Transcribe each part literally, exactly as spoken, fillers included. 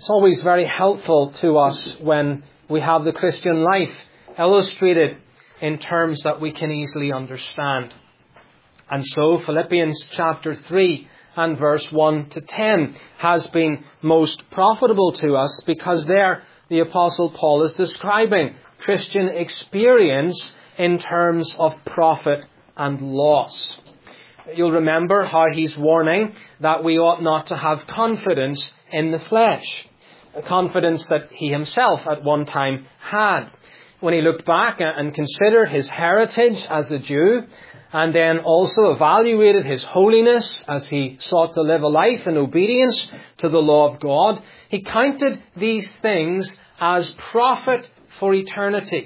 It's always very helpful to us when we have the Christian life illustrated in terms that we can easily understand. And so Philippians chapter three and verse one to ten has been most profitable to us, because there the Apostle Paul is describing Christian experience in terms of profit and loss. You'll remember how he's warning that we ought not to have confidence in the flesh, a confidence that he himself at one time had. When he looked back and considered his heritage as a Jew, and then also evaluated his holiness as he sought to live a life in obedience to the law of God, he counted these things as profit for eternity.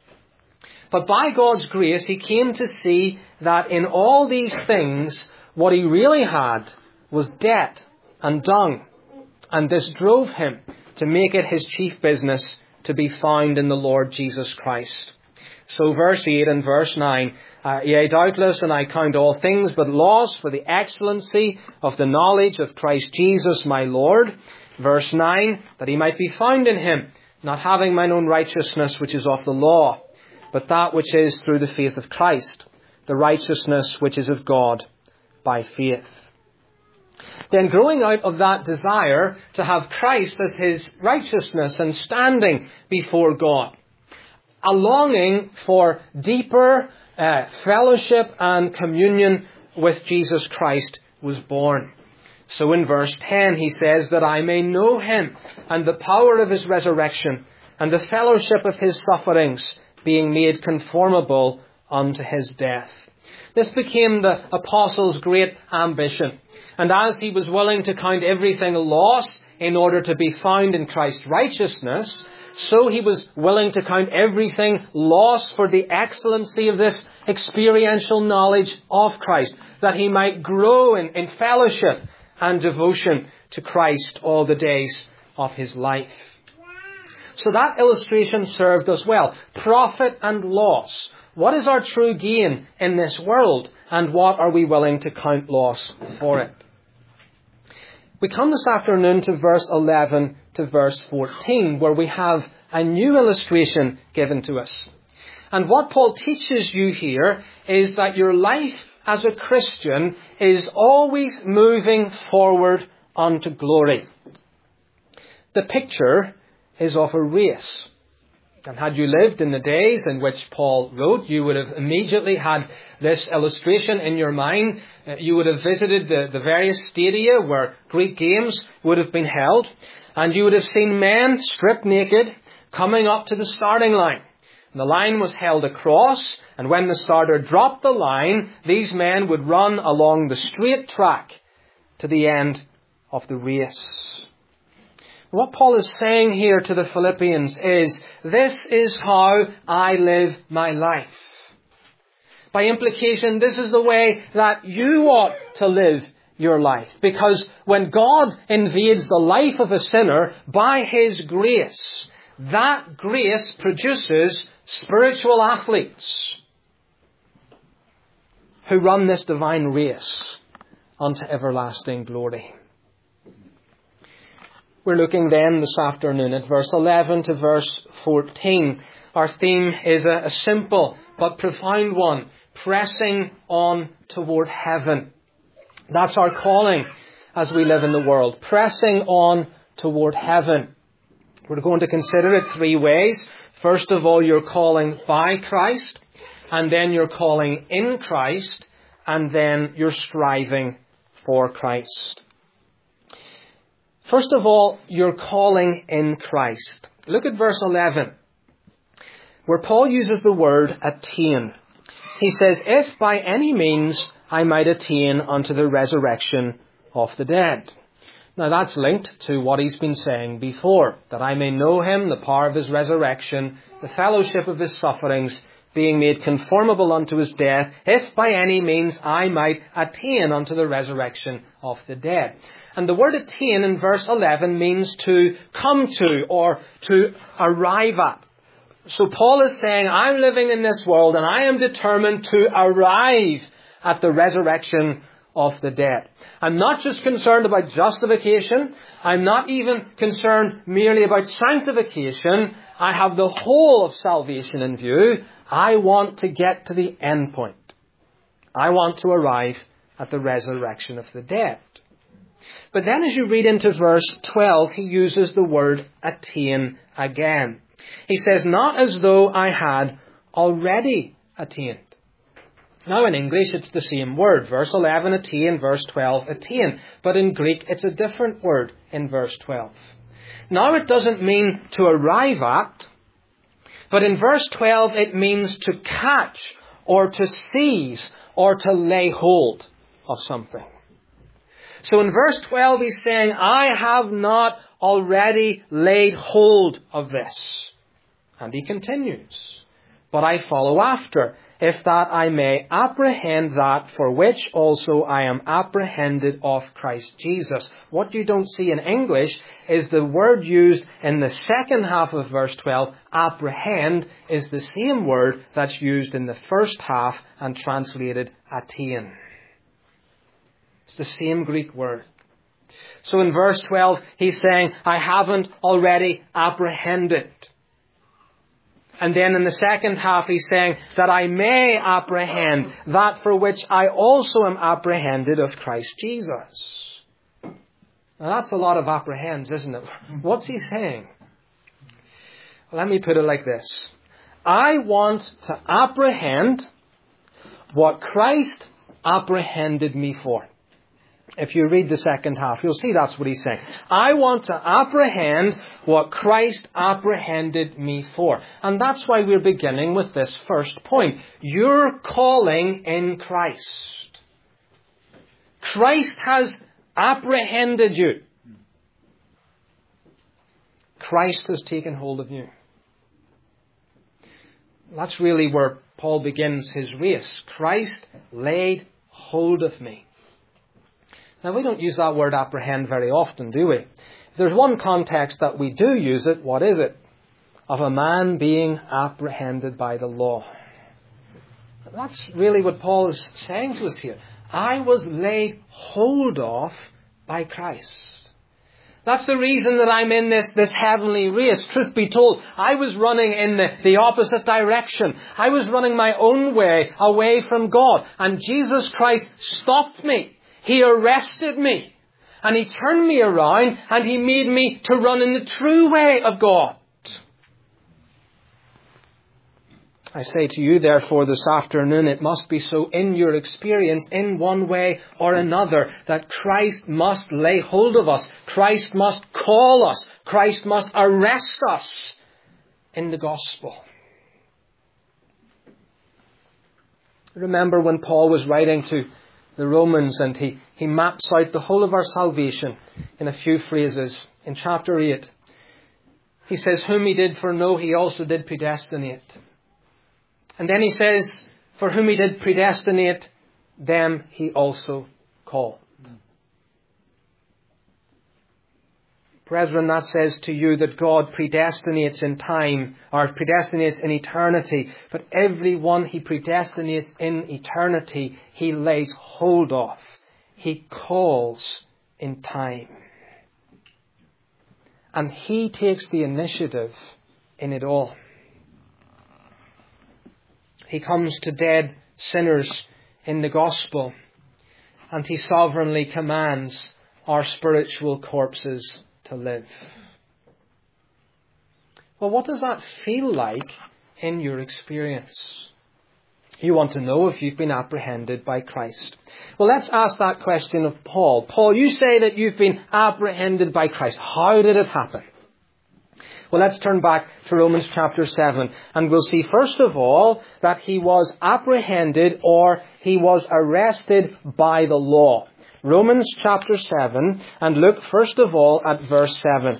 But by God's grace, he came to see that in all these things, what he really had was debt and dung. And this drove him to make it his chief business to be found in the Lord Jesus Christ. So verse eight and verse nine, uh, yea, doubtless, and I count all things but loss for the excellency of the knowledge of Christ Jesus my Lord. Verse nine, that he might be found in him, not having mine own righteousness which is of the law, but that which is through the faith of Christ, the righteousness which is of God by faith. Then growing out of that desire to have Christ as his righteousness and standing before God, a longing for deeper uh, fellowship and communion with Jesus Christ was born. So in verse ten he says, that I may know him and the power of his resurrection and the fellowship of his sufferings, being made conformable unto his death. This became the apostle's great ambition. And as he was willing to count everything a loss in order to be found in Christ's righteousness, so he was willing to count everything loss for the excellency of this experiential knowledge of Christ, that he might grow in, in fellowship and devotion to Christ all the days of his life. So that illustration served us well. Profit and loss. What is our true gain in this world, and what are we willing to count loss for it? We come this afternoon to verse eleven to verse fourteen, where we have a new illustration given to us. And what Paul teaches you here is that your life as a Christian is always moving forward unto glory. The picture is of a race. And had you lived in the days in which Paul wrote, you would have immediately had this illustration in your mind. Uh, you would have visited the, the various stadia where Greek games would have been held. And you would have seen men stripped naked coming up to the starting line. And the line was held across, and when the starter dropped the line, these men would run along the straight track to the end of the race. What Paul is saying here to the Philippians is, this is how I live my life. By implication, this is the way that you ought to live your life. Because when God invades the life of a sinner by his grace, that grace produces spiritual athletes who run this divine race unto everlasting glory. We're looking then this afternoon at verse eleven to verse fourteen. Our theme is a, a simple but profound one, pressing on toward heaven. That's our calling as we live in the world, pressing on toward heaven. We're going to consider it three ways. First of all, your calling by Christ, and then your calling in Christ, and then your striving for Christ. First of all, your calling in Christ. Look at verse eleven, where Paul uses the word attain. He says, if by any means I might attain unto the resurrection of the dead. Now that's linked to what he's been saying before, that I may know him, the power of his resurrection, the fellowship of his sufferings, being made conformable unto his death, if by any means I might attain unto the resurrection of the dead. And the word attain in verse eleven means to come to or to arrive at. So Paul is saying, I'm living in this world and I am determined to arrive at the resurrection of the dead. I'm not just concerned about justification. I'm not even concerned merely about sanctification. I have the whole of salvation in view. I want to get to the end point. I want to arrive at the resurrection of the dead. But then as you read into verse twelve, he uses the word attain again. He says, not as though I had already attained. Now in English it's the same word. Verse eleven, attain. Verse twelve, attain. But in Greek it's a different word in verse twelve. Now it doesn't mean to arrive at, but in verse twelve it means to catch or to seize or to lay hold of something. So in verse twelve he's saying, I have not already laid hold of this. And he continues, but I follow after, if that I may apprehend that for which also I am apprehended of Christ Jesus. What you don't see in English is the word used in the second half of verse twelve, apprehend, is the same word that's used in the first half and translated attain. It's the same Greek word. So in verse twelve, he's saying, I haven't already apprehended. And then in the second half, he's saying that I may apprehend that for which I also am apprehended of Christ Jesus. Now that's a lot of apprehends, isn't it? What's he saying? Let me put it like this. I want to apprehend what Christ apprehended me for. If you read the second half, you'll see that's what he's saying. I want to apprehend what Christ apprehended me for. And that's why we're beginning with this first point. Your calling in Christ. Christ has apprehended you. Christ has taken hold of you. That's really where Paul begins his race. Christ laid hold of me. Now, we don't use that word apprehend very often, do we? There's one context that we do use it. What is it? Of a man being apprehended by the law. That's really what Paul is saying to us here. I was laid hold of by Christ. That's the reason that I'm in this, this heavenly race. Truth be told, I was running in the, the opposite direction. I was running my own way away from God. And Jesus Christ stopped me. He arrested me, and He turned me around, and He made me to run in the true way of God. I say to you, therefore, this afternoon, it must be so in your experience, in one way or another, that Christ must lay hold of us. Christ must call us. Christ must arrest us in the gospel. Remember when Paul was writing to the Romans, and he, he maps out the whole of our salvation in a few phrases. In chapter eight, he says, whom He did foreknow, He also did predestinate. And then he says, for whom He did predestinate, them He also called. Brethren, that says to you that God predestinates in time, or predestinates in eternity. But everyone He predestinates in eternity, He lays hold of. He calls in time. And He takes the initiative in it all. He comes to dead sinners in the gospel, and He sovereignly commands our spiritual corpses to live. Well, what does that feel like in your experience? You want to know if you've been apprehended by Christ. Well, let's ask that question of Paul. Paul, you say that you've been apprehended by Christ. How did it happen? Well, let's turn back to Romans chapter seven, and we'll see first of all that he was apprehended, or he was arrested by the law. Romans chapter seven, and look first of all at verse seven.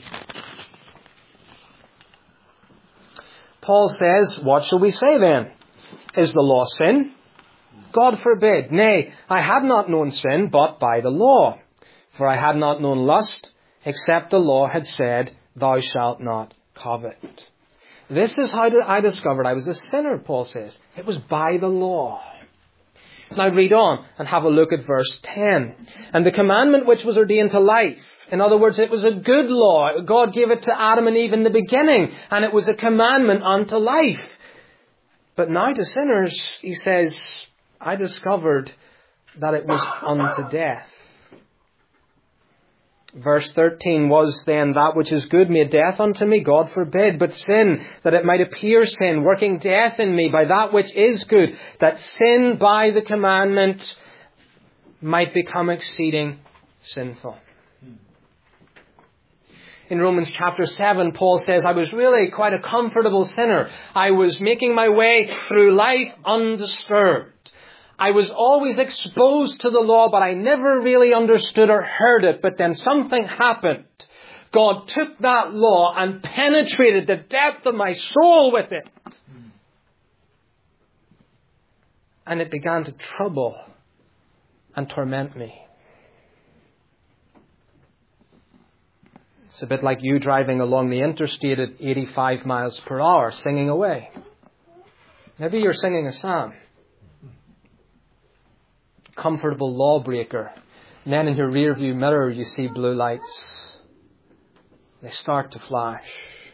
Paul says, what shall we say then? Is the law sin? God forbid. Nay, I had not known sin but by the law. For I had not known lust, except the law had said, thou shalt not covet. This is how I discovered I was a sinner, Paul says. It was by the law. Now read on and have a look at verse ten. And the commandment which was ordained to life. In other words, it was a good law. God gave it to Adam and Eve in the beginning. And it was a commandment unto life. But now to sinners, he says, I discovered that it was unto death. Verse thirteen, was then that which is good made death unto me? God forbid. But sin, that it might appear sin, working death in me by that which is good, that sin by the commandment might become exceeding sinful. In Romans chapter seven, Paul says, I was really quite a comfortable sinner. I was making my way through life undisturbed. I was always exposed to the law, but I never really understood or heard it. But then something happened. God took that law and penetrated the depth of my soul with it. And it began to trouble and torment me. It's a bit like you driving along the interstate at eighty-five miles per hour, singing away. Maybe you're singing a psalm. Comfortable lawbreaker. And then in your rear view mirror you see blue lights. They start to flash.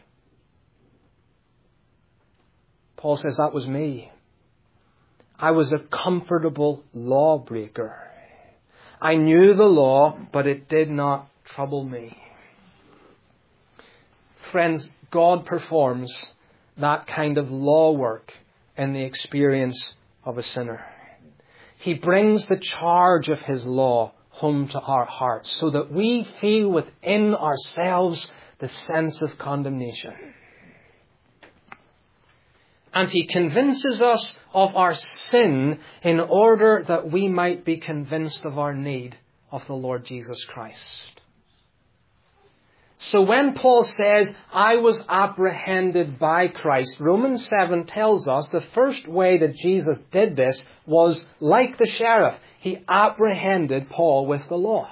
Paul says that was me. I was a comfortable lawbreaker. I knew the law, but it did not trouble me. Friends, God performs that kind of law work in the experience of a sinner. He brings the charge of His law home to our hearts so that we feel within ourselves the sense of condemnation. And He convinces us of our sin in order that we might be convinced of our need of the Lord Jesus Christ. So when Paul says, I was apprehended by Christ, Romans seven tells us the first way that Jesus did this was like the sheriff. He apprehended Paul with the law.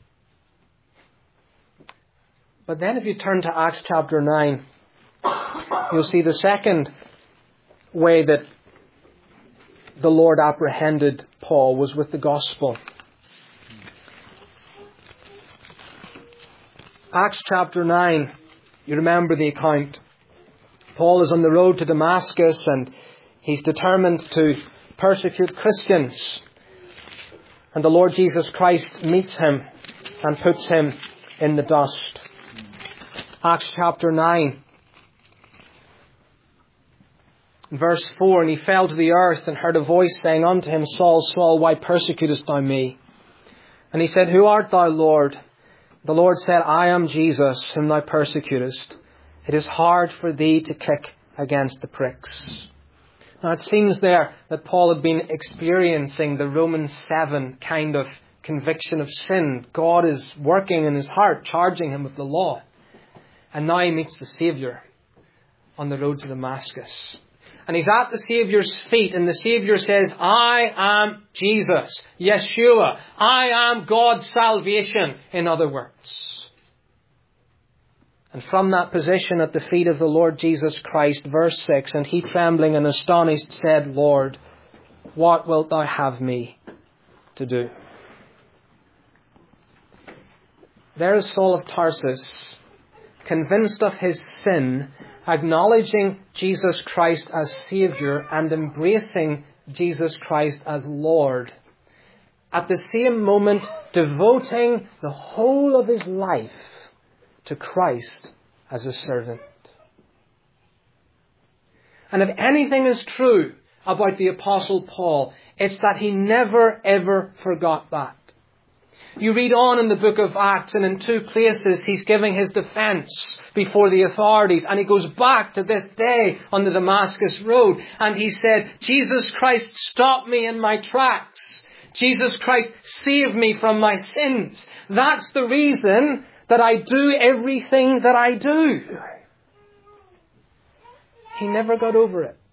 But then if you turn to Acts chapter nine, you'll see the second way that the Lord apprehended Paul was with the gospel. Acts chapter nine, you remember the account. Paul is on the road to Damascus and he's determined to persecute Christians. And the Lord Jesus Christ meets him and puts him in the dust. Acts chapter nine, verse four, and he fell to the earth and heard a voice saying unto him, Saul, Saul, why persecutest thou me? And he said, Who art thou, Lord? The Lord said, I am Jesus, whom thou persecutest. It is hard for thee to kick against the pricks. Now it seems there that Paul had been experiencing the Romans seven kind of conviction of sin. God is working in his heart, charging him with the law. And now he meets the Saviour on the road to Damascus. And he's at the Saviour's feet, and the Saviour says, I am Jesus, Yeshua. I am God's salvation, in other words. And from that position at the feet of the Lord Jesus Christ, verse six, and he trembling and astonished said, Lord, what wilt thou have me to do? There is Saul of Tarsus, convinced of his sin, acknowledging Jesus Christ as Saviour and embracing Jesus Christ as Lord. At the same moment, devoting the whole of his life to Christ as a servant. And if anything is true about the Apostle Paul, it's that he never ever forgot that. You read on in the book of Acts, and in two places he's giving his defense before the authorities, and he goes back to this day on the Damascus road, and he said, Jesus Christ, stop me in my tracks. Jesus Christ, save me from my sins. That's the reason that I do everything that I do. He never got over it.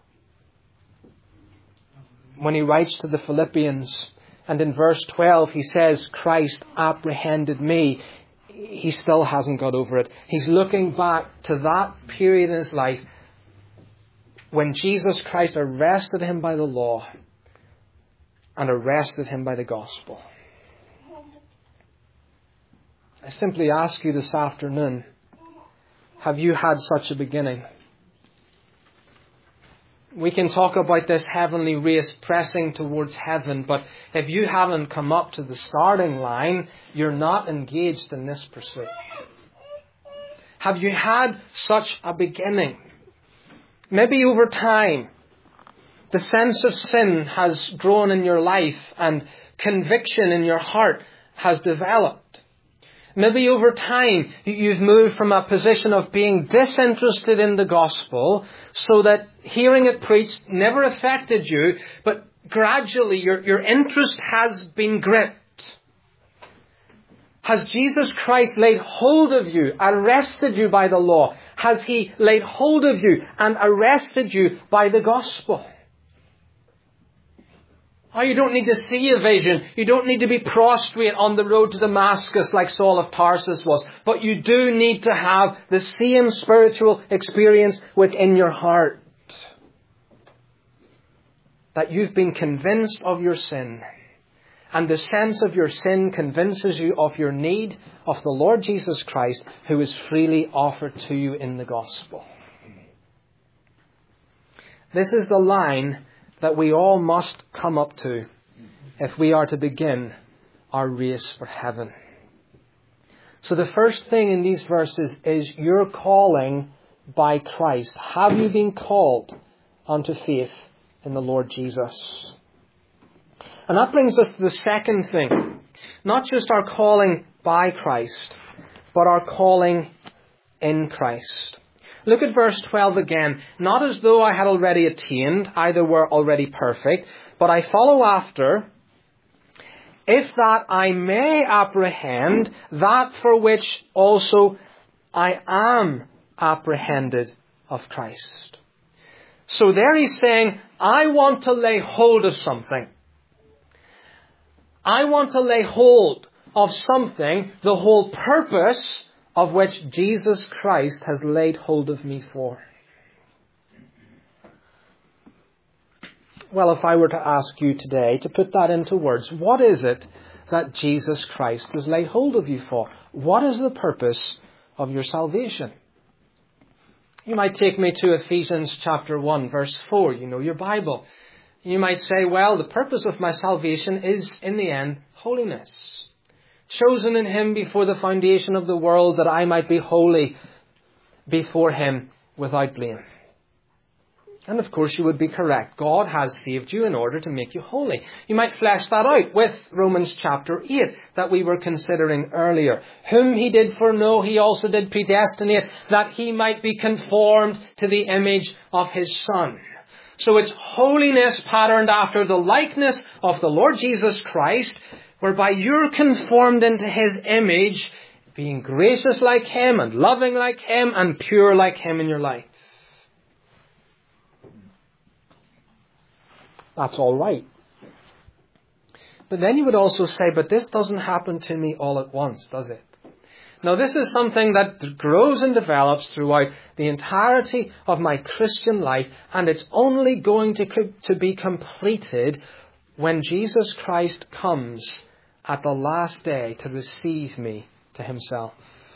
When he writes to the Philippians, and in verse twelve he says, Christ apprehended me. He still hasn't got over it. He's looking back to that period in his life when Jesus Christ arrested him by the law and arrested him by the gospel. I simply ask you this afternoon, have you had such a beginning? We can talk about this heavenly race pressing towards heaven, but if you haven't come up to the starting line, you're not engaged in this pursuit. Have you had such a beginning? Maybe over time, the sense of sin has grown in your life and conviction in your heart has developed. Maybe over time you've moved from a position of being disinterested in the gospel so that hearing it preached never affected you, but gradually your, your interest has been gripped. Has Jesus Christ laid hold of you, arrested you by the law? Has He laid hold of you and arrested you by the gospel? Oh, you don't need to see a vision. You don't need to be prostrate on the road to Damascus like Saul of Tarsus was. But you do need to have the same spiritual experience within your heart. That you've been convinced of your sin. And the sense of your sin convinces you of your need of the Lord Jesus Christ, who is freely offered to you in the gospel. This is the line that we all must come up to if we are to begin our race for heaven. So the first thing in these verses is your calling by Christ. Have you been called unto faith in the Lord Jesus? And that brings us to the second thing. Not just our calling by Christ, but our calling in Christ. Look at verse twelve again. Not as though I had already attained, either were already perfect, but I follow after, if that I may apprehend that for which also I am apprehended of Christ. So there he's saying, I want to lay hold of something. I want to lay hold of something, the whole purpose of which Jesus Christ has laid hold of me for. Well, if I were to ask you today to put that into words, what is it that Jesus Christ has laid hold of you for? What is the purpose of your salvation? You might take me to Ephesians chapter one, verse four. You know your Bible. You might say, well, the purpose of my salvation is, in the end, holiness. Chosen in Him before the foundation of the world, that I might be holy before Him without blame. And of course you would be correct. God has saved you in order to make you holy. You might flesh that out with Romans chapter eight that we were considering earlier. Whom He did foreknow, He also did predestinate, that He might be conformed to the image of His Son. So it's holiness patterned after the likeness of the Lord Jesus Christ, whereby you're conformed into His image, being gracious like Him and loving like Him and pure like Him in your life. That's all right. But then you would also say, but this doesn't happen to me all at once, does it? Now, this is something that grows and develops throughout the entirety of my Christian life, and it's only going to, co- to be completed when Jesus Christ comes at the last day to receive me to Himself.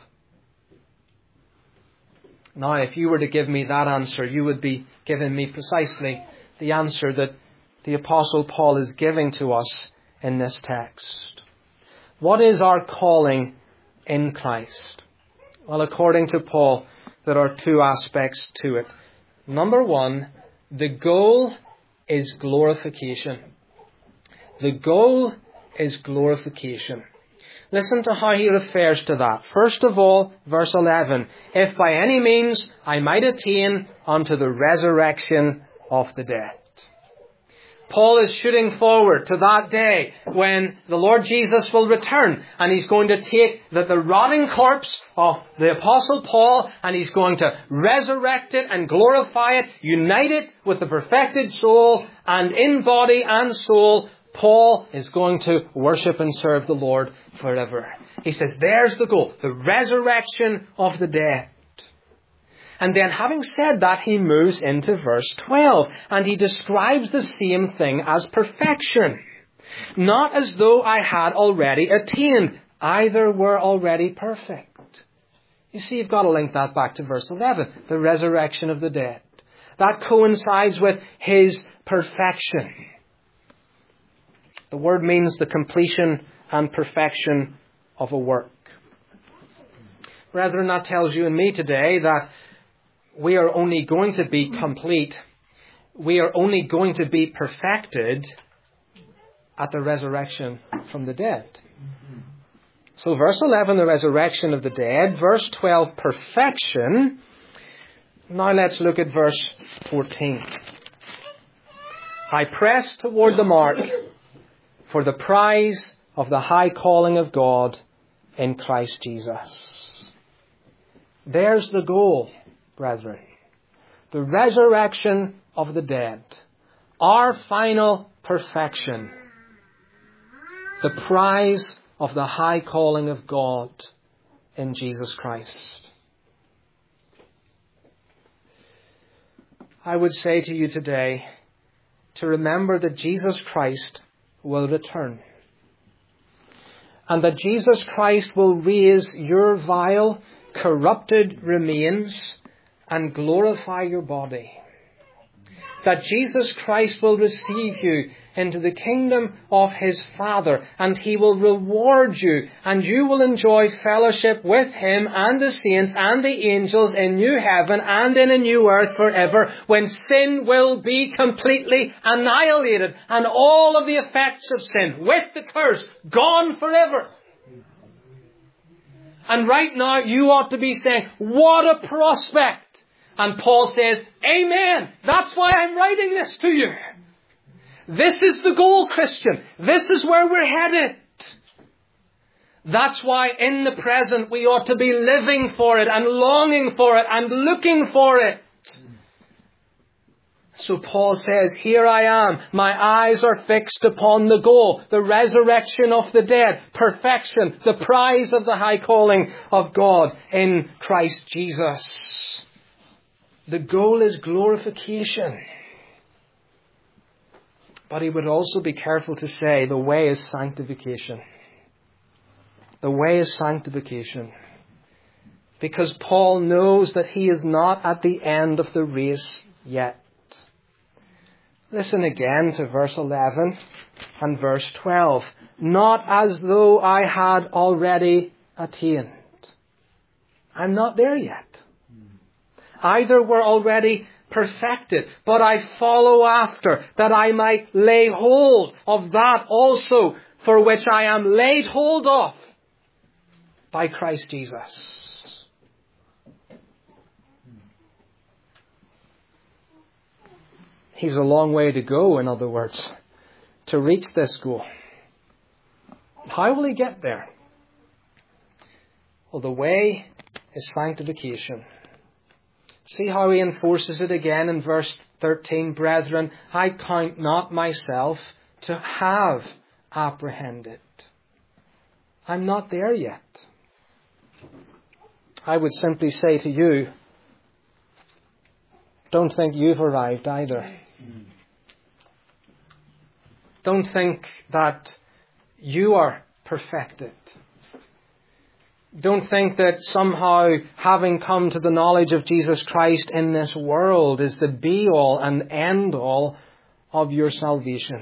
Now, if you were to give me that answer, you would be giving me precisely the answer that the Apostle Paul is giving to us in this text. What is our calling in Christ? Well, according to Paul, there are two aspects to it. Number one, the goal is glorification. The goal is glorification. Listen to how he refers to that. First of all, verse eleven, if by any means I might attain unto the resurrection of the dead. Paul is shooting forward to that day when the Lord Jesus will return, and He's going to take the, the rotting corpse of the Apostle Paul and He's going to resurrect it and glorify it, unite it with the perfected soul, and in body and soul, Paul is going to worship and serve the Lord forever. He says, there's the goal, the resurrection of the dead. And then having said that, he moves into verse twelve, and he describes the same thing as perfection. Not as though I had already attained. Either were already perfect. You see, you've got to link that back to verse eleven. The resurrection of the dead. That coincides with His perfection. The word means the completion and perfection of a work. Brethren, that tells you and me today that we are only going to be complete, we are only going to be perfected at the resurrection from the dead. So verse eleven, the resurrection of the dead. Verse twelve, perfection. Now let's look at verse fourteen. I press toward the mark for the prize of the high calling of God in Christ Jesus. There's the goal, brethren. The resurrection of the dead. Our final perfection. The prize of the high calling of God in Jesus Christ. I would say to you today to remember that Jesus Christ will return. And that Jesus Christ will raise your vile, corrupted remains and glorify your body. That Jesus Christ will receive you into the kingdom of His Father, and He will reward you, and you will enjoy fellowship with Him and the saints and the angels in new heaven and in a new earth forever, when sin will be completely annihilated and all of the effects of sin with the curse gone forever. And right now you ought to be saying, what a prospect! And Paul says, amen. That's why I'm writing this to you. This is the goal, Christian. This is where we're headed. That's why in the present we ought to be living for it and longing for it and looking for it. So Paul says, here I am. My eyes are fixed upon the goal, the resurrection of the dead, perfection, the prize of the high calling of God in Christ Jesus. The goal is glorification. But he would also be careful to say the way is sanctification. The way is sanctification. Because Paul knows that he is not at the end of the race yet. Listen again to verse eleven and verse twelve. Not as though I had already attained. I'm not there yet. Either were already perfected, but I follow after, that I might lay hold of that also for which I am laid hold of by Christ Jesus. He's a long way to go, in other words, to reach this goal. How will he get there? Well, the way is sanctification. See how he enforces it again in verse thirteen. Brethren, I count not myself to have apprehended. I'm not there yet. I would simply say to you, don't think you've arrived either. Don't think that you are perfected. Don't think that somehow having come to the knowledge of Jesus Christ in this world is the be-all and end-all of your salvation.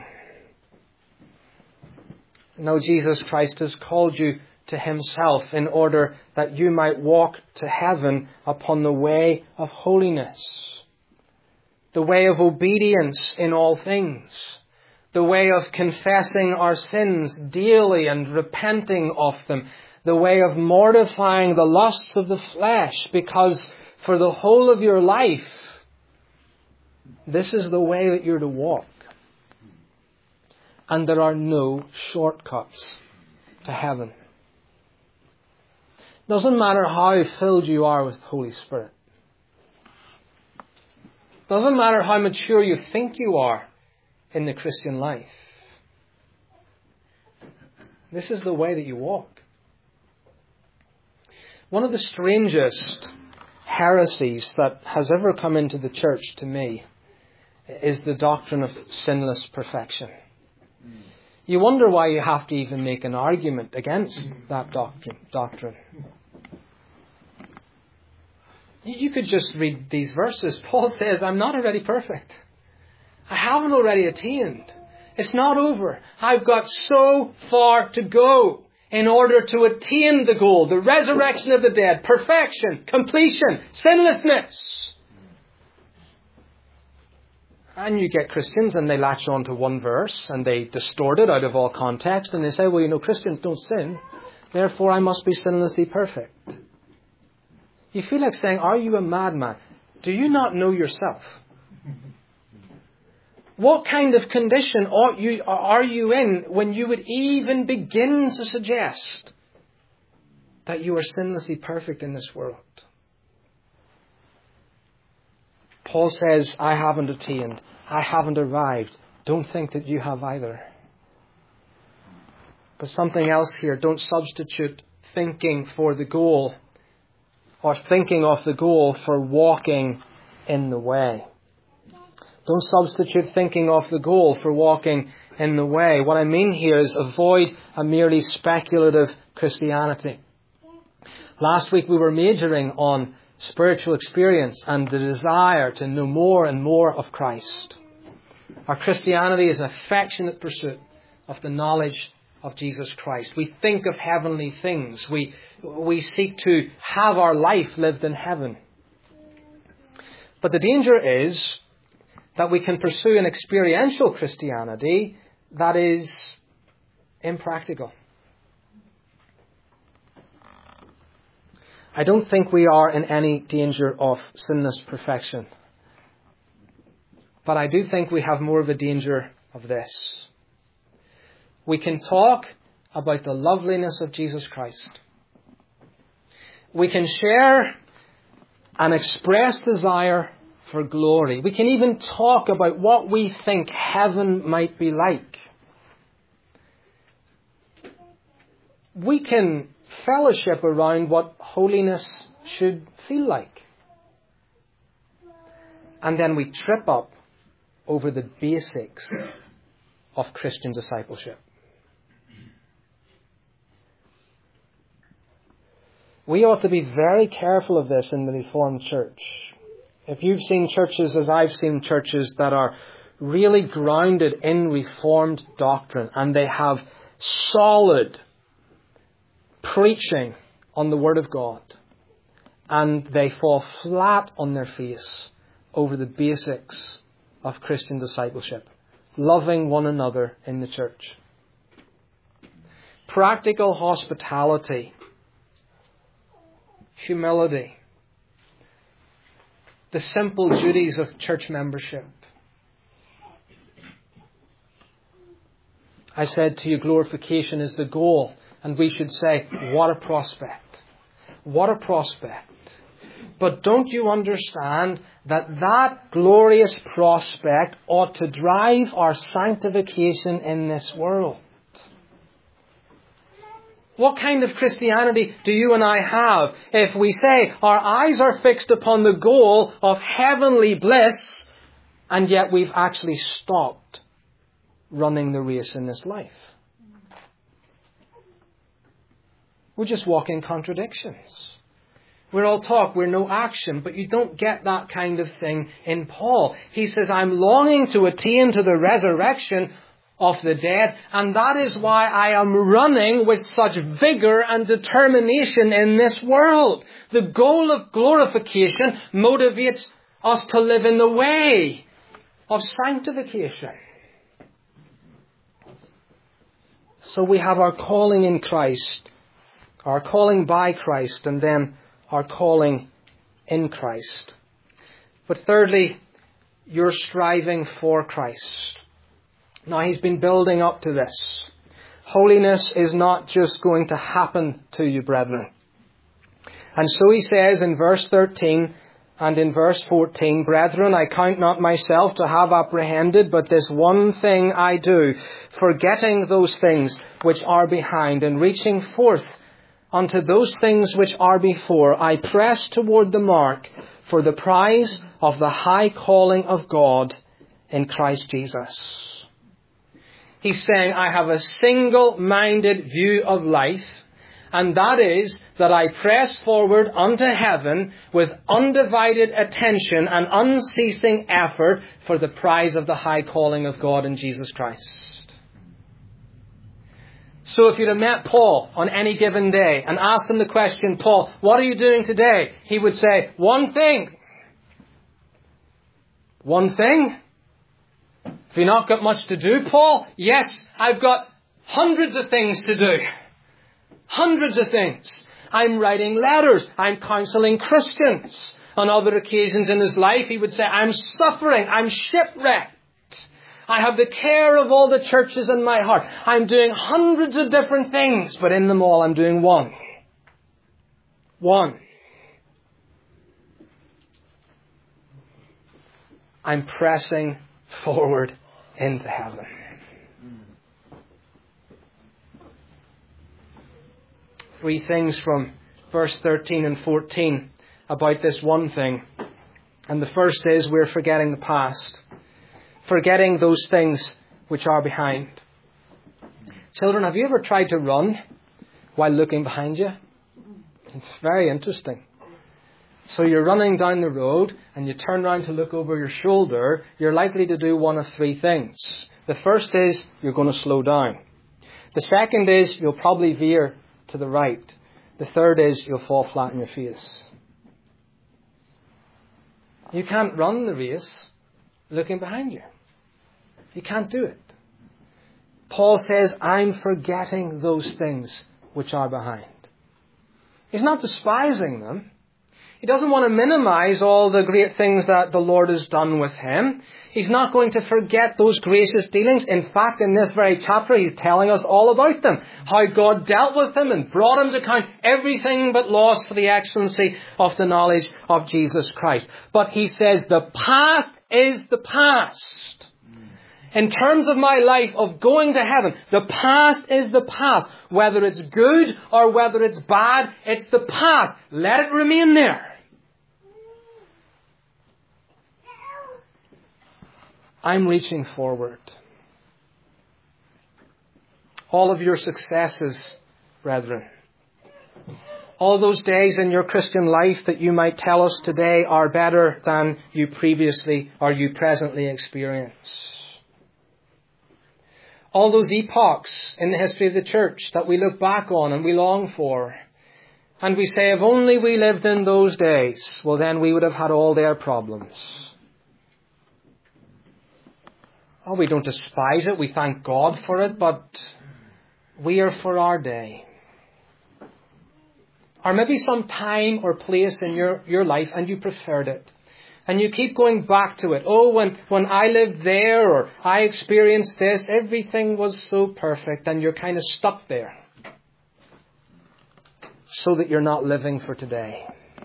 No, Jesus Christ has called you to Himself in order that you might walk to heaven upon the way of holiness, the way of obedience in all things, the way of confessing our sins daily and repenting of them, the way of mortifying the lusts of the flesh, because for the whole of your life, this is the way that you're to walk. And there are no shortcuts to heaven. Doesn't matter how filled you are with the Holy Spirit. Doesn't matter how mature you think you are in the Christian life. This is the way that you walk. One of the strangest heresies that has ever come into the church to me is the doctrine of sinless perfection. You wonder why you have to even make an argument against that doctrine. doctrine. You could just read these verses. Paul says, I'm not already perfect. I haven't already attained. It's not over. I've got so far to go in order to attain the goal, the resurrection of the dead, perfection, completion, sinlessness. And you get Christians and they latch on to one verse and they distort it out of all context and they say, well, you know, Christians don't sin, therefore I must be sinlessly perfect. You feel like saying, are you a madman? Do you not know yourself? What kind of condition ought you, are you in when you would even begin to suggest that you are sinlessly perfect in this world? Paul says, I haven't attained. I haven't arrived. Don't think that you have either. But something else here. Don't substitute thinking for the goal or thinking of the goal for walking in the way. Don't substitute thinking of the goal for walking in the way. What I mean here is avoid a merely speculative Christianity. Last week we were majoring on spiritual experience and the desire to know more and more of Christ. Our Christianity is an affectionate pursuit of the knowledge of Jesus Christ. We think of heavenly things. We, we seek to have our life lived in heaven. But the danger is that we can pursue an experiential Christianity that is impractical. I don't think we are in any danger of sinless perfection. But I do think we have more of a danger of this. We can talk about the loveliness of Jesus Christ. We can share an expressed desire for glory. We can even talk about what we think heaven might be like. We can fellowship around what holiness should feel like. And then we trip up over the basics of Christian discipleship. We ought to be very careful of this in the Reformed Church. If you've seen churches as I've seen churches that are really grounded in Reformed doctrine and they have solid preaching on the Word of God and they fall flat on their face over the basics of Christian discipleship, loving one another in the church. Practical hospitality, humility, the simple duties of church membership. I said to you, glorification is the goal. And we should say, what a prospect. What a prospect. But don't you understand that that glorious prospect ought to drive our sanctification in this world? What kind of Christianity do you and I have if we say our eyes are fixed upon the goal of heavenly bliss and yet we've actually stopped running the race in this life? We're just walking contradictions. We're all talk, we're no action, but you don't get that kind of thing in Paul. He says, I'm longing to attain to the resurrection of the dead, and that is why I am running with such vigor and determination in this world. The goal of glorification motivates us to live in the way of sanctification. So we have our calling in Christ, our calling by Christ, and then our calling in Christ. But thirdly, you're striving for Christ. Now, he's been building up to this. Holiness is not just going to happen to you, brethren. And so he says in verse thirteen and in verse fourteen, Brethren, I count not myself to have apprehended, but this one thing I do, forgetting those things which are behind and reaching forth unto those things which are before, I press toward the mark for the prize of the high calling of God in Christ Jesus. He's saying, I have a single-minded view of life, and that is that I press forward unto heaven with undivided attention and unceasing effort for the prize of the high calling of God in Jesus Christ. So if you'd have met Paul on any given day and asked him the question, Paul, what are you doing today? He would say, one thing. One thing? Have you not got much to do, Paul? Yes, I've got hundreds of things to do. Hundreds of things. I'm writing letters. I'm counseling Christians. On other occasions in his life, he would say, I'm suffering. I'm shipwrecked. I have the care of all the churches in my heart. I'm doing hundreds of different things, but in them all, I'm doing one. One. I'm pressing forward into heaven. Three things from verse thirteen and fourteen about this one thing. And the first is we're forgetting the past. Forgetting those things which are behind. Children, have you ever tried to run while looking behind you? It's very interesting. So you're running down the road and you turn around to look over your shoulder. You're likely to do one of three things. The first is you're going to slow down. The second is you'll probably veer to the right. The third is you'll fall flat on your face. You can't run the race looking behind you. You can't do it. Paul says, I'm forgetting those things which are behind. He's not despising them. He doesn't want to minimize all the great things that the Lord has done with him. He's not going to forget those gracious dealings. In fact, in this very chapter, he's telling us all about them. How God dealt with him and brought him to count everything but loss for the excellency of the knowledge of Jesus Christ. But he says the past is the past. In terms of my life of going to heaven, the past is the past. Whether it's good or whether it's bad, it's the past. Let it remain there. I'm reaching forward. All of your successes, brethren, all those days in your Christian life that you might tell us today are better than you previously or you presently experience. All those epochs in the history of the church that we look back on and we long for. And we say, if only we lived in those days, well then we would have had all their problems. Oh, we don't despise it. We thank God for it. But we are for our day. Or maybe some time or place in your, your life and you preferred it. And you keep going back to it. Oh, when, when I lived there or I experienced this, everything was so perfect. And you're kind of stuck there. So that you're not living for today.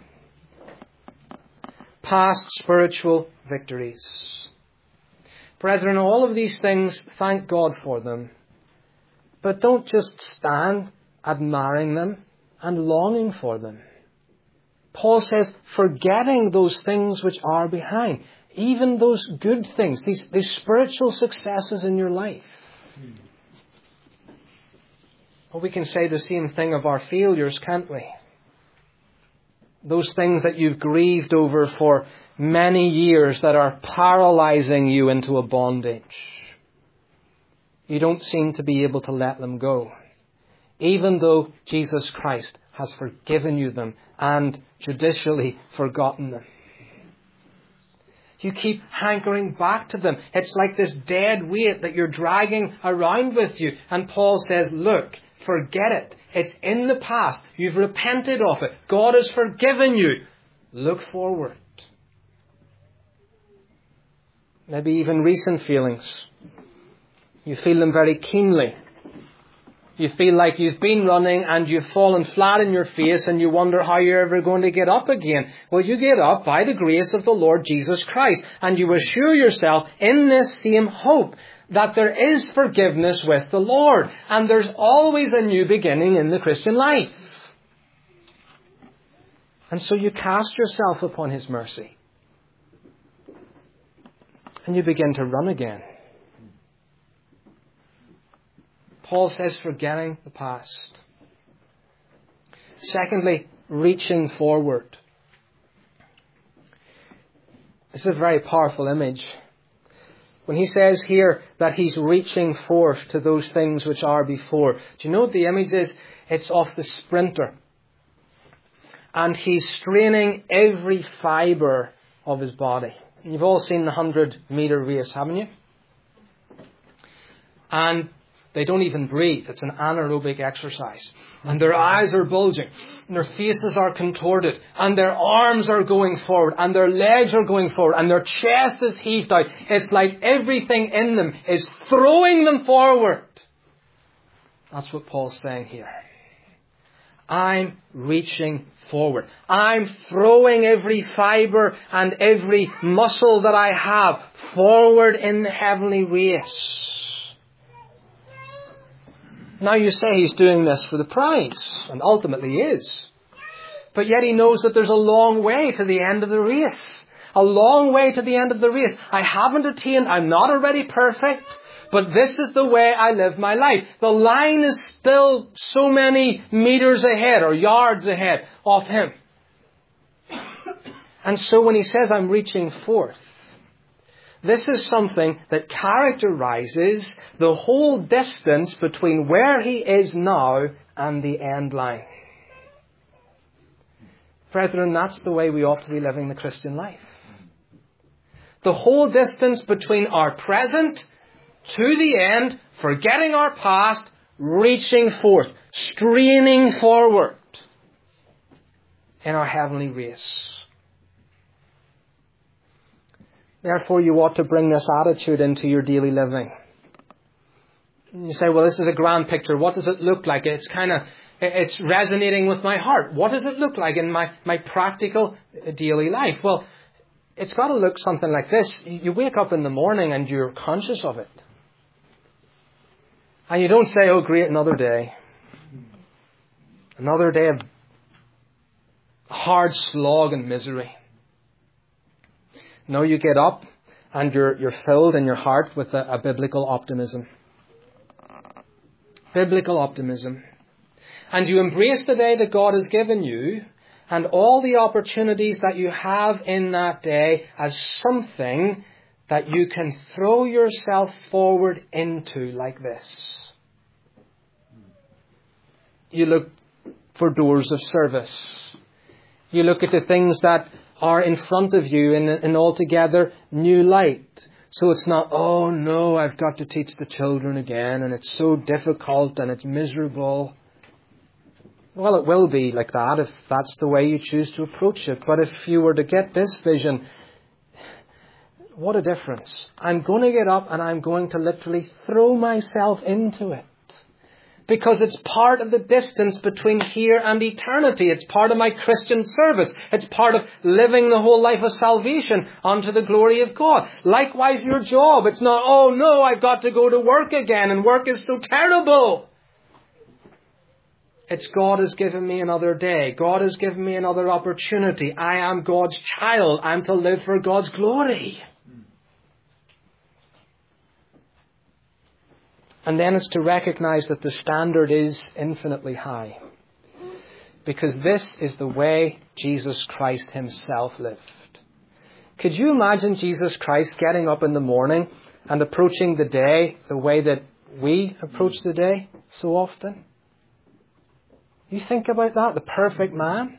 Past spiritual victories. Brethren, all of these things, thank God for them. But don't just stand admiring them and longing for them. Paul says, forgetting those things which are behind. Even those good things, these, these spiritual successes in your life. Well, we can say the same thing of our failures, can't we? Those things that you've grieved over for many years that are paralyzing you into a bondage. You don't seem to be able to let them go. Even though Jesus Christ has forgiven you them and judicially forgotten them. You keep hankering back to them. It's like this dead weight that you're dragging around with you. And Paul says, look, forget it. It's in the past. You've repented of it. God has forgiven you. Look forward. Maybe even recent feelings. You feel them very keenly. You feel like you've been running and you've fallen flat in your face and you wonder how you're ever going to get up again. Well, you get up by the grace of the Lord Jesus Christ. And you assure yourself in this same hope that there is forgiveness with the Lord. And there's always a new beginning in the Christian life. And so you cast yourself upon His mercy. And you begin to run again. Paul says forgetting the past. Secondly, reaching forward. This is a very powerful image. When he says here that he's reaching forth to those things which are before, do you know what the image is? It's of the sprinter. And he's straining every fibre of his body. You've all seen the hundred metre race, haven't you? And they don't even breathe. It's an anaerobic exercise. And their eyes are bulging. And their faces are contorted. And their arms are going forward. And their legs are going forward. And their chest is heaved out. It's like everything in them is throwing them forward. That's what Paul's saying here. I'm reaching forward. I'm throwing every fibre and every muscle that I have forward in the heavenly race. Now you say he's doing this for the prize, and ultimately he is. But yet he knows that there's a long way to the end of the race. A long way to the end of the race. I haven't attained, I'm not already perfect, but this is the way I live my life. The line is still so many meters ahead or yards ahead of him. And so when he says I'm reaching forth, this is something that characterizes the whole distance between where he is now and the end line. Brethren, that's the way we ought to be living the Christian life. The whole distance between our present to the end, forgetting our past, reaching forth, straining forward in our heavenly race. Therefore, you ought to bring this attitude into your daily living. You say, well, this is a grand picture. What does it look like? It's kind of, it's resonating with my heart. What does it look like in my, my practical daily life? Well, it's got to look something like this. You wake up in the morning and you're conscious of it. And you don't say, oh, great, another day. Another day of hard slog and misery. No, you get up and you're, you're filled in your heart with a, a biblical optimism. Biblical optimism. And you embrace the day that God has given you and all the opportunities that you have in that day as something that you can throw yourself forward into like this. You look for doors of service. You look at the things that are in front of you in an altogether new light. So it's not, oh no, I've got to teach the children again and it's so difficult and it's miserable. Well, it will be like that if that's the way you choose to approach it. But if you were to get this vision, what a difference. I'm going to get up and I'm going to literally throw myself into it. Because it's part of the distance between here and eternity. It's part of my Christian service. It's part of living the whole life of salvation unto the glory of God. Likewise, your job. It's not, oh no, I've got to go to work again and work is so terrible. It's God has given me another day. God has given me another opportunity. I am God's child. I'm to live for God's glory. And then it's to recognize that the standard is infinitely high. Because this is the way Jesus Christ himself lived. Could you imagine Jesus Christ getting up in the morning and approaching the day the way that we approach the day so often? You think about that, the perfect man.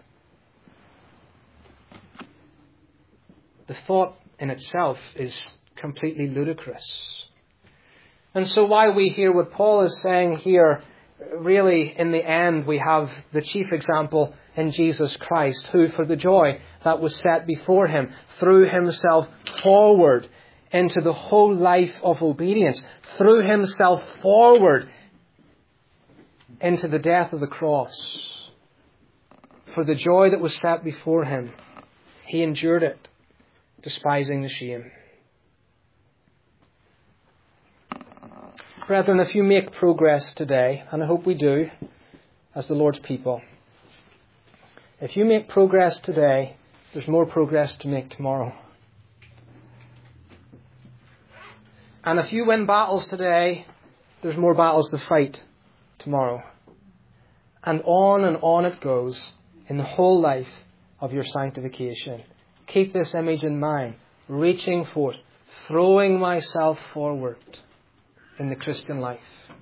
The thought in itself is completely ludicrous. And so while we hear what Paul is saying here, really in the end we have the chief example in Jesus Christ, who for the joy that was set before him threw himself forward into the whole life of obedience, threw himself forward into the death of the cross. For the joy that was set before him, he endured it, despising the shame. Brethren, if you make progress today, and I hope we do, as the Lord's people, if you make progress today, there's more progress to make tomorrow. And if you win battles today, there's more battles to fight tomorrow. And on and on it goes in the whole life of your sanctification. Keep this image in mind. Reaching forth, throwing myself forward in the Christian life.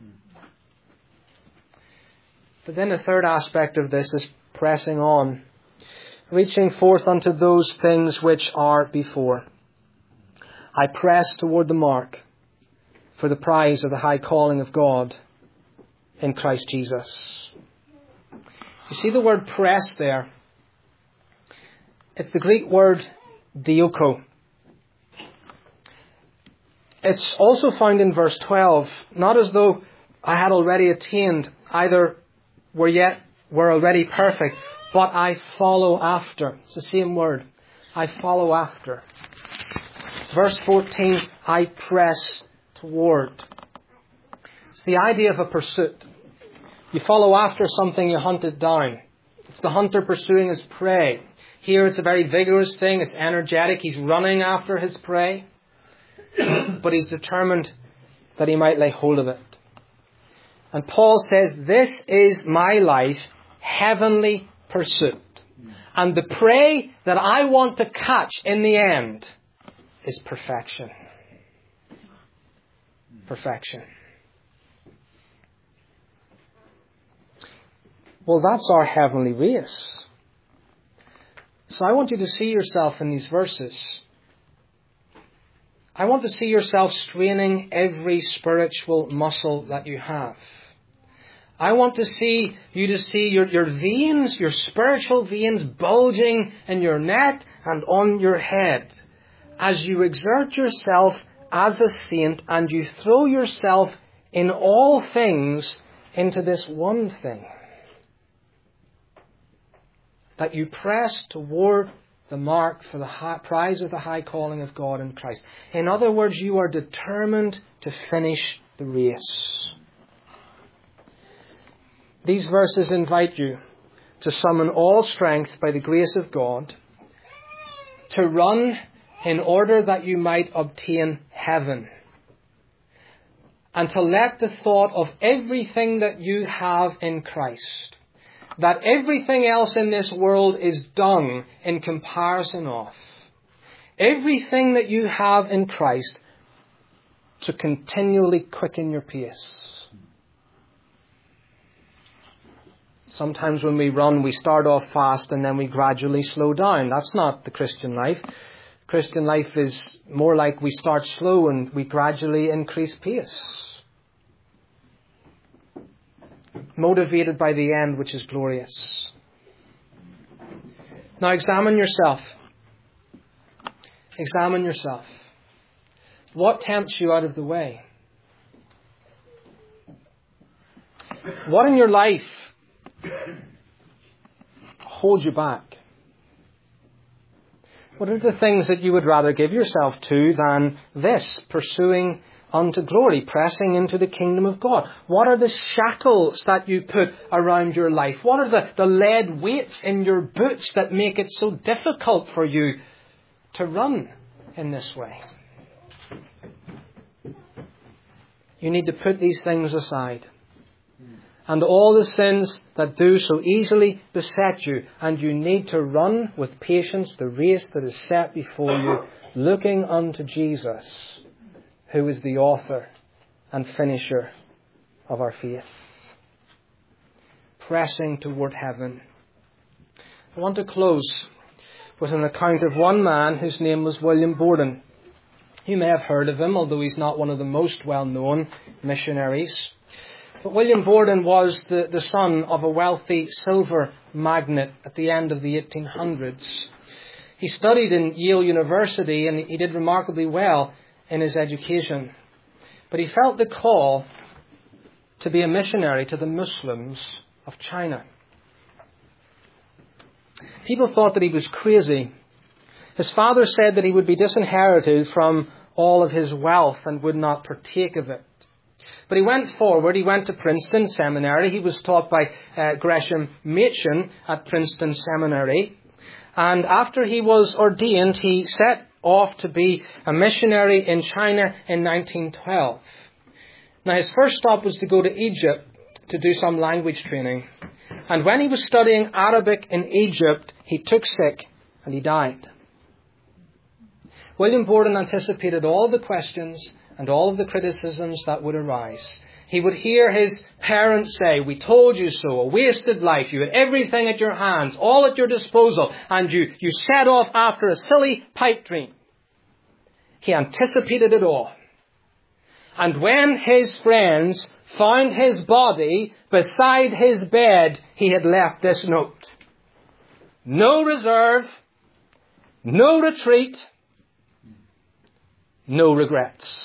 But then the third aspect of this is pressing on. Reaching forth unto those things which are before. I press toward the mark for the prize of the high calling of God in Christ Jesus. You see the word press there? It's the Greek word dioko. It's also found in verse twelve. Not as though I had already attained, either were yet were already perfect, but I follow after. It's the same word. I follow after. Verse fourteen, I press toward. It's the idea of a pursuit. You follow after something, you hunt it down. It's the hunter pursuing his prey. Here it's a very vigorous thing. It's energetic. He's running after his prey. But he's determined that he might lay hold of it. And Paul says, this is my life, heavenly pursuit. And the prey that I want to catch in the end is perfection. Perfection. Well, that's our heavenly race. So I want you to see yourself in these verses. I want to see yourself straining every spiritual muscle that you have. I want to see you to see your, your veins, your spiritual veins bulging in your neck and on your head as you exert yourself as a saint and you throw yourself in all things into this one thing. That you press toward the mark for the high, prize of the high calling of God in Christ. In other words, you are determined to finish the race. These verses invite you to summon all strength by the grace of God, to run in order that you might obtain heaven, and to let the thought of everything that you have in Christ, that everything else in this world is dung in comparison of, everything that you have in Christ, to continually quicken your pace. Sometimes when we run, we start off fast and then we gradually slow down. That's not the Christian life. Christian life is more like we start slow and we gradually increase pace. Motivated by the end, which is glorious. Now examine yourself. Examine yourself. What tempts you out of the way? What in your life holds you back? What are the things that you would rather give yourself to than this, pursuing unto glory, pressing into the kingdom of God? What are the shackles that you put around your life? What are the, the lead weights in your boots that make it so difficult for you to run in this way? You need to put these things aside. And all the sins that do so easily beset you. And you need to run with patience the race that is set before you, looking unto Jesus, who is the author and finisher of our faith. Pressing toward heaven. I want to close with an account of one man whose name was William Borden. You may have heard of him, although he's not one of the most well-known missionaries. But William Borden was the, the son of a wealthy silver magnate at the end of the eighteen hundreds. He studied in Yale University and he did remarkably well in his education. But he felt the call to be a missionary to the Muslims of China. People thought that he was crazy. His father said that he would be disinherited from all of his wealth and would not partake of it. But he went forward. He went to Princeton Seminary. He was taught by uh, Gresham Machen at Princeton Seminary. And after he was ordained, he set off to be a missionary in China in nineteen twelve. Now, his first stop was to go to Egypt to do some language training. And when he was studying Arabic in Egypt, he took sick and he died. William Borden anticipated all the questions and all of the criticisms that would arise. He would hear his parents say, "We told you so, a wasted life. You had everything at your hands, all at your disposal, and you, you set off after a silly pipe dream." He anticipated it all. And when his friends found his body beside his bed, he had left this note: "No reserve, no retreat, no regrets."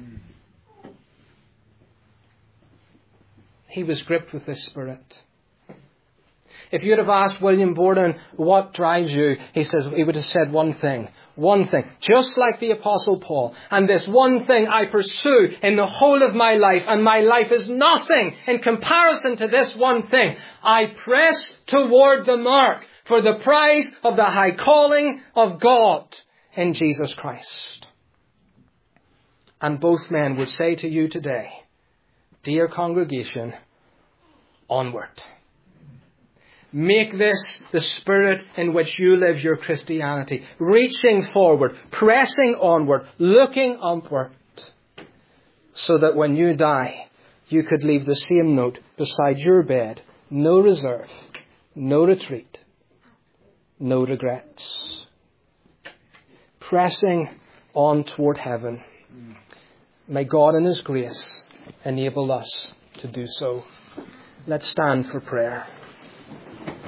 He was gripped with this spirit. If you'd have asked William Borden, "What drives you?" he says, he would have said one thing. One thing. Just like the Apostle Paul. "And this one thing I pursue in the whole of my life, and my life is nothing in comparison to this one thing. I press toward the mark for the prize of the high calling of God in Jesus Christ." And both men would say to you today, dear congregation, onward. Make this the spirit in which you live your Christianity. Reaching forward, pressing onward, looking upward. So that when you die, you could leave the same note beside your bed. No reserve, no retreat, no regrets. Pressing on toward heaven. May God in His grace enable us to do so. Let's stand for prayer.